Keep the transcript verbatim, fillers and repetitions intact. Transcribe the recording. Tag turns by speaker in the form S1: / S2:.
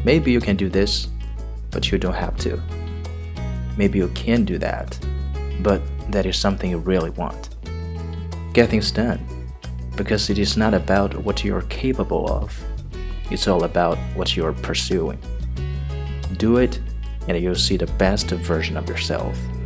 S1: Maybe you can do this, but you don't have to. Maybe you can do that, but that is something you really want. Get things done, because it is not about what you are capable of. It's all about what you are pursuing. Do it, and you'll see the best version of yourself.